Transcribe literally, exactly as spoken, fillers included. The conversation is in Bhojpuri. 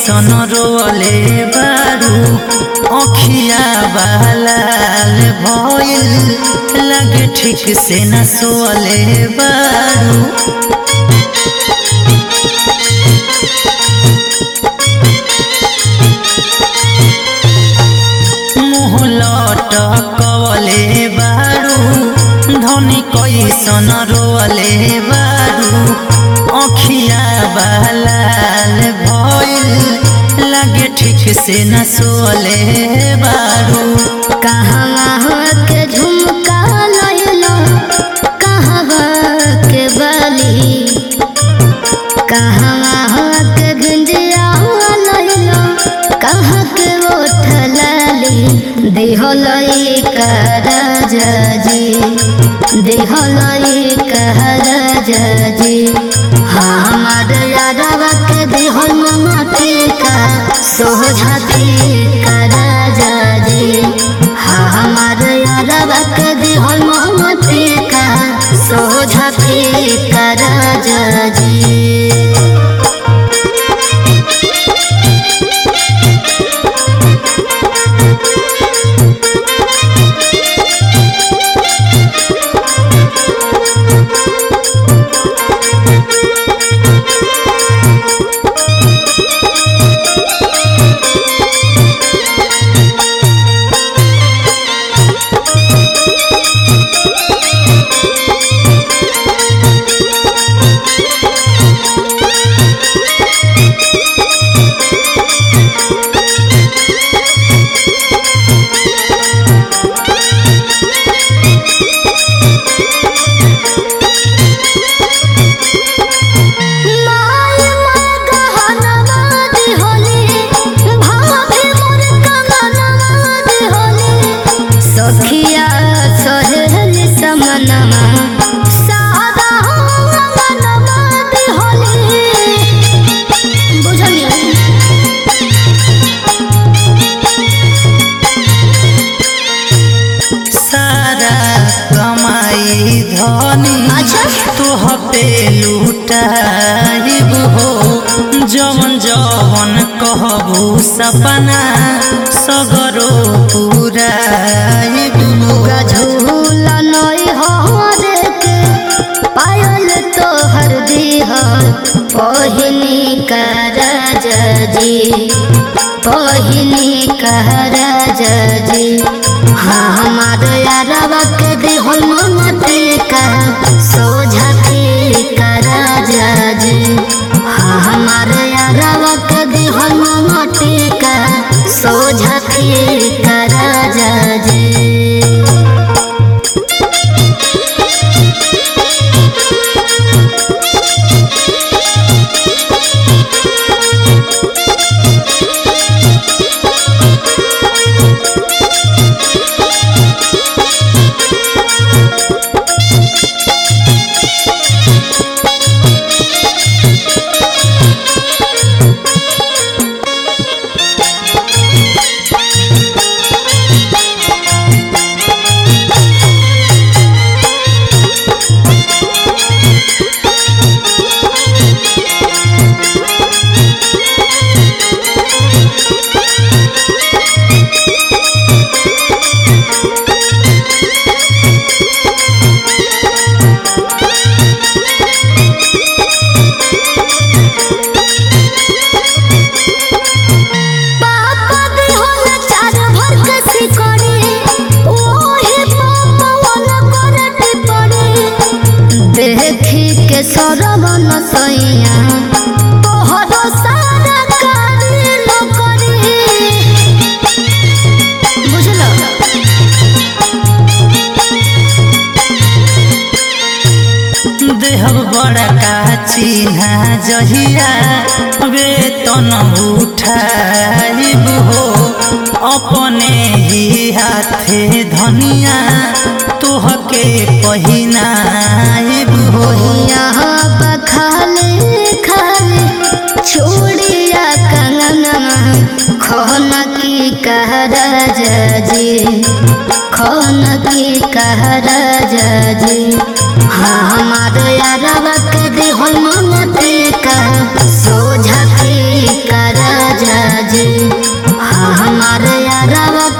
कैसन रोले बारू अखिया बालाल भइल लगे ठीक से न सोले बारू मुँह लटकवले बारू धनी कैसन रोले बारू अखिया बालाल भइल लगे ठीक से न सोले बारू कहाँ के झुमका लैलो कहवा के बाली कहाँ के बिंदिया लैलो कहाँ के ओठ लाली देहलई का राजा जी देहलई का राजा जी हमार यादवा के देहल ममती का सोझाती का राजा जी हमार यादवा के देहल ममती का सोझाती का राजा जी सखिया सहेल समनमा सादा मनवा दिहली बुझली सारा कमाई धनी अच्छा तोह पे लुटाइब हो जवन जवन कहबू सपना सगरो पुराइब हो झूला नई हर के पायल तोहर दिहल पहिनी का राजा जी पहिनी का राजा जी हाँ हमार यारवा के देहल ममती का सोझाती का राजा जी हाँ हमार यारवा के देहल ममती का सोझाती का राजा जी देखी के सरवन सैया तोहर सारा कारी नौकरी बुझल देहब बड़ा का चिन्हा जहिया वेतन उठाइब हो अपने ही हाथे धनिया तोहके पहिनाइब हो यहाँ बखाले खाले छोड़िया कंगनमा खन की कह राजा जी खन की कह राजा जी हाँ हमार यारवा के देहल ममती का सोझाती का राजा अरे यारवा